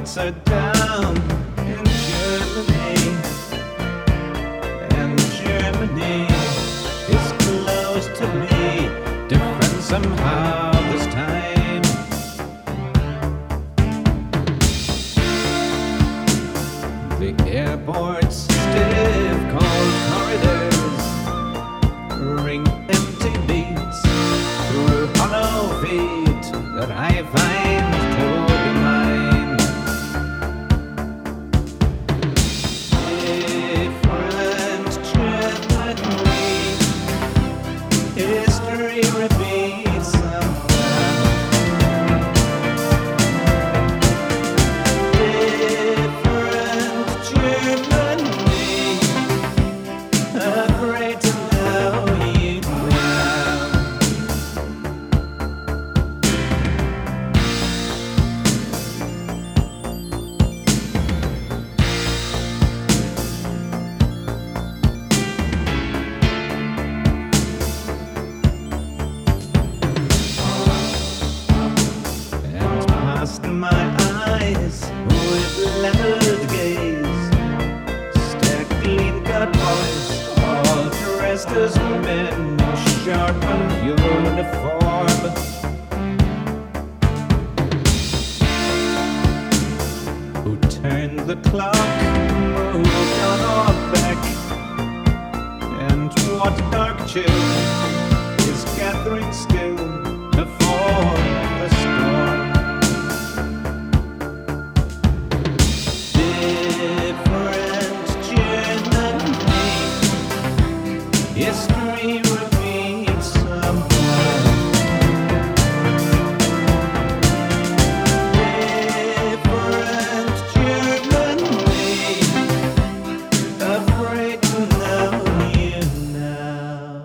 lights are down in Germany, and Germany is close to me, different somehow this time. The airport's stiff, cold corridors ring empty beats through hollow feet that I find to be mine. Different Germany, history repeats somehow. Different Germany, afraid to know you now. And past my eyes with leveled gaze stare clean-cut boys, all dressed as men in sharpened uniform. Who turned the clock, moved on our back, and what dark chill is gathering still before the storm. Different Germany, history repeats somehow. Different Germany, afraid to know you now.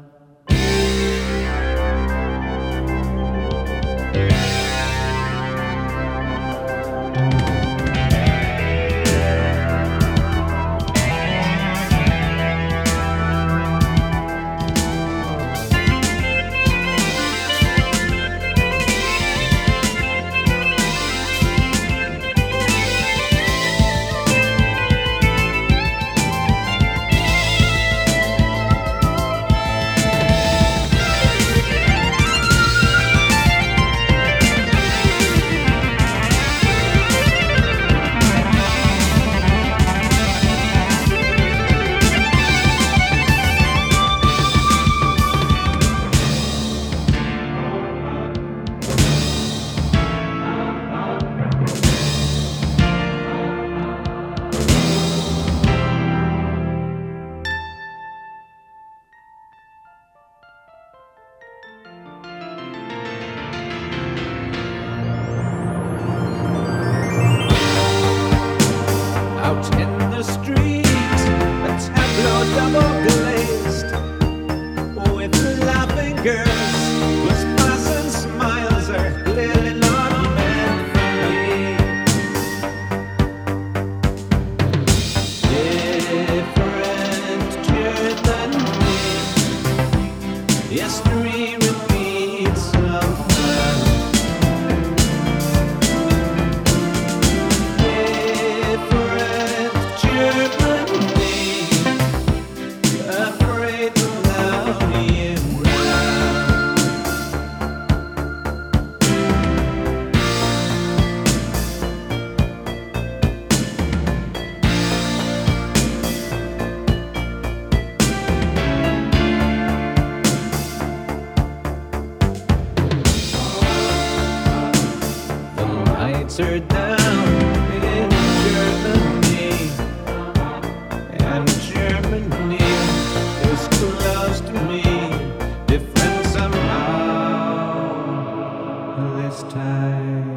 Out in the street, a tableau double glazed with laughing girls whose passing smiles are clearly not meant for me. Different Germany, history repeats somehow. Different Germany, afraid to love you now. The lights are down in Germany, and Germany is close to me, different somehow this time.